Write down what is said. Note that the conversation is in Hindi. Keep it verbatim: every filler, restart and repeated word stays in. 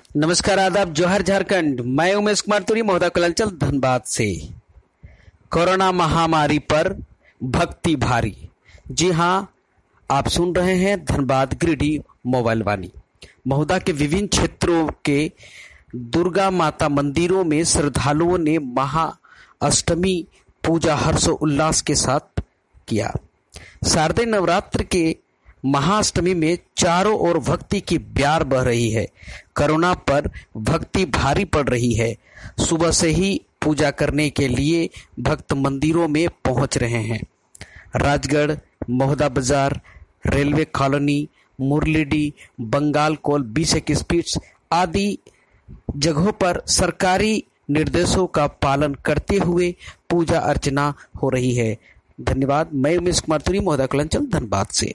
नमस्कार, आदाब, जोहर झारखंड। मैं उमेश कुमार तुरी, महोदा कलांचल, धनबाद से। कोरोना महामारी पर भक्ति भारी। जी हाँ, आप सुन रहे हैं धनबाद गिरिडीह मोबाइल वाणी। महोदा के विभिन्न क्षेत्रों के दुर्गा माता मंदिरों में श्रद्धालुओं ने महाअष्टमी पूजा हर्षोल्लास के साथ किया। शारदीय नवरात्र के महाअष्टमी में चारों ओर भक्ति की ब्यार बह रही है। कोरोना पर भक्ति भारी पड़ रही है। सुबह से ही पूजा करने के लिए भक्त मंदिरों में पहुंच रहे हैं। Rajgarh, Mahoda Bazar, railway colony, Muralidih, Bengal coal, बीसेक स्पीड्स आदि जगहों पर सरकारी निर्देशों का पालन करते हुए पूजा अर्चना हो रही है। धन्यवाद। मैं उमेश कुमार तुरी, महोदा कलांचल, धनबाद से।